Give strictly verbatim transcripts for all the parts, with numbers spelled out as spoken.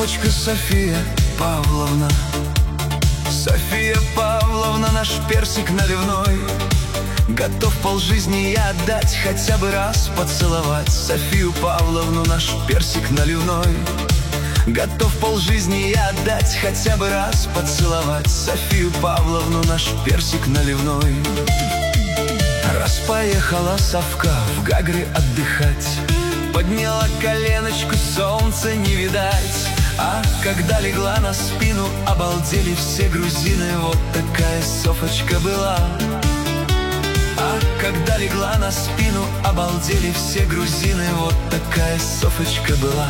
Софочка София Павловна. София Павловна, наш персик наливной, готов полжизни я отдать, хотя бы раз поцеловать. Софию Павловну, наш персик наливной, готов полжизни я отдать, хотя бы раз поцеловать. Софию Павловну, наш персик наливной. Раз поехала совка в Гагры отдыхать, подняла коленочку, солнца не видать. А когда легла на спину, обалдели все грузины. Вот такая Софочка была. А когда легла на спину, обалдели все грузины. Вот такая Софочка была.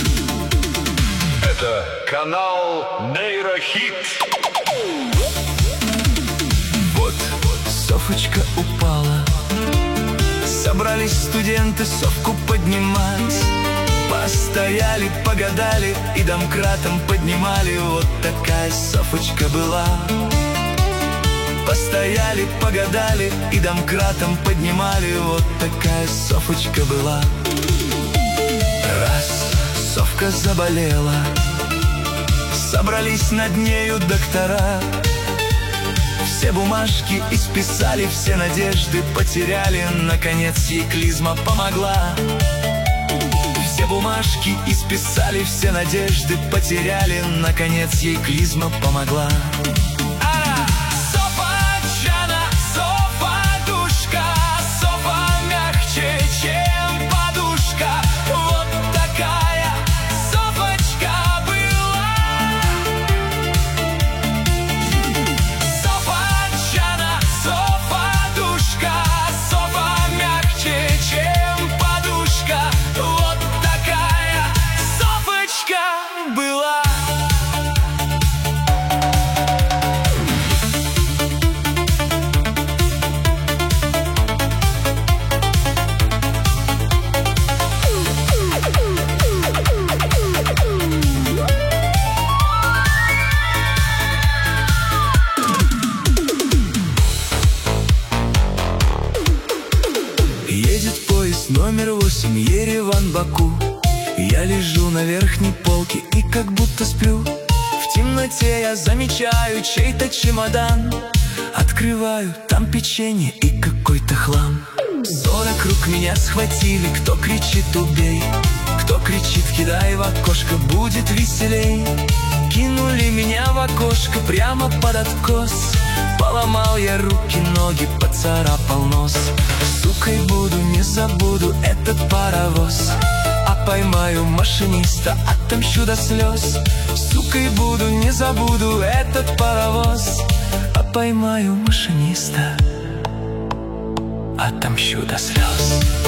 Это канал Нейрохит. Вот Софочка упала, собрались студенты Софку поднимать. Постояли, погадали и домкратом поднимали. Вот такая Софочка была. Постояли, погадали и домкратом поднимали. Вот такая Софочка была. Раз Софка заболела, собрались над нею доктора. Все бумажки исписали, все надежды потеряли. Наконец ей клизма помогла. Все бумажки исписали, все надежды потеряли. Наконец ей клизма помогла. Едет поезд номер восемь, Ереван-Баку. Я лежу на верхней полке и как будто сплю. В темноте я замечаю чей-то чемодан. Открываю, там печенье и какой-то хлам. Сорок рук меня схватили, кто кричит убей, кто кричит кидай в окошко, будет веселей. Кинули меня в окошко прямо под откос. Поломал я руки, ноги, поцарапал нос. Сукой буду, не забуду этот паровоз. А поймаю машиниста, отомщу до слез. Сукой буду, не забуду этот паровоз. А поймаю машиниста, отомщу до слез.